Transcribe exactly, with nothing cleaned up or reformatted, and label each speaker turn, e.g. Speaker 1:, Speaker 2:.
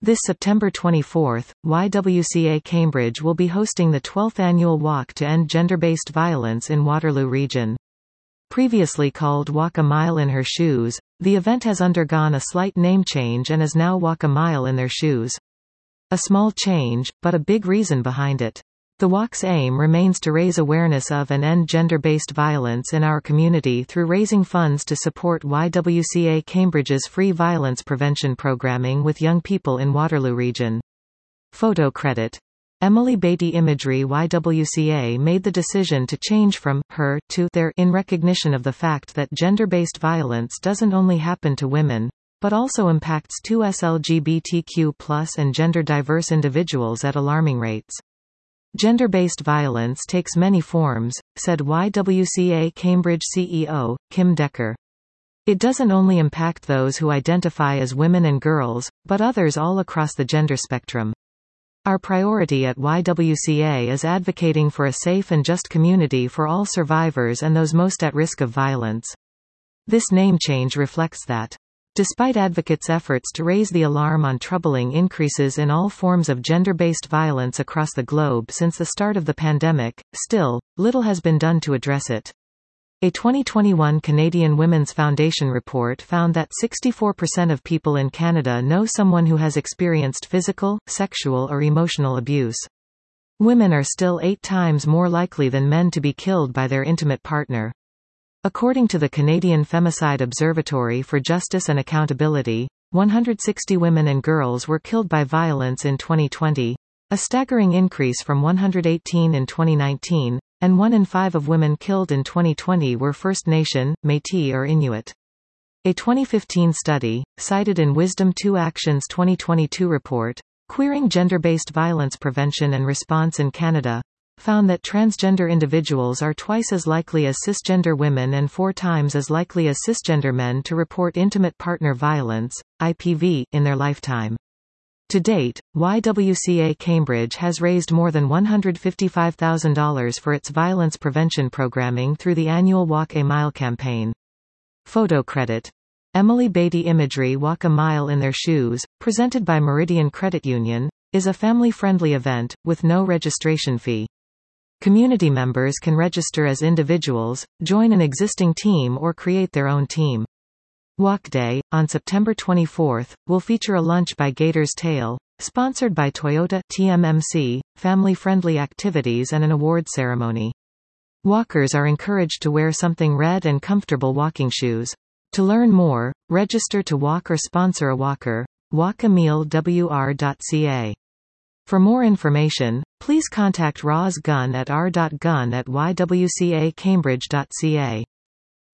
Speaker 1: This September twenty-fourth, Y W C A Cambridge will be hosting the twelfth annual Walk to End Gender-Based Violence in Waterloo Region. Previously called Walk a Mile in Her Shoes, the event has undergone a slight name change and is now Walk a Mile in Their Shoes. A small change, but a big reason behind it. The walk's aim remains to raise awareness of and end gender-based violence in our community through raising funds to support Y W C A Cambridge's free violence prevention programming with young people in Waterloo Region. Photo credit. Emily Beatty Imagery. Y W C A made the decision to change from her to their in recognition of the fact that gender-based violence doesn't only happen to women, but also impacts two L G B T Q plus and gender-diverse individuals at alarming rates. Gender-based violence takes many forms, said Y W C A Cambridge C E O, Kim Decker. It doesn't only impact those who identify as women and girls, but others all across the gender spectrum. Our priority at Y W C A is advocating for a safe and just community for all survivors and those most at risk of violence. This name change reflects that. Despite advocates' efforts to raise the alarm on troubling increases in all forms of gender-based violence across the globe since the start of the pandemic, still, little has been done to address it. A twenty twenty-one Canadian Women's Foundation report found that sixty-four percent of people in Canada know someone who has experienced physical, sexual or emotional abuse. Women are still eight times more likely than men to be killed by their intimate partner. According to the Canadian Femicide Observatory for Justice and Accountability, one hundred sixty women and girls were killed by violence in twenty twenty, a staggering increase from one hundred eighteen in twenty nineteen, and one in five of women killed in twenty twenty were First Nation, Métis or Inuit. A twenty fifteen study, cited in Wisdom two Action's twenty twenty-two report, Queering Gender-Based Violence Prevention and Response in Canada, found that transgender individuals are twice as likely as cisgender women and four times as likely as cisgender men to report intimate partner violence, I P V, in their lifetime. To date, Y W C A Cambridge has raised more than one hundred fifty-five thousand dollars for its violence prevention programming through the annual Walk a Mile campaign. Photo credit. Emily Beatty Imagery. Walk a Mile in Their Shoes, presented by Meridian Credit Union, is a family-friendly event, with no registration fee. Community members can register as individuals, join an existing team or create their own team. Walk Day, on September twenty-fourth, will feature a lunch by Gator's Tail, sponsored by Toyota, T M M C, family-friendly activities and an award ceremony. Walkers are encouraged to wear something red and comfortable walking shoes. To learn more, register to walk or sponsor a walker. walk a mile w r dot c a. For more information, please contact Roz Gunn at r dot gunn at y w c a cambridge dot c a.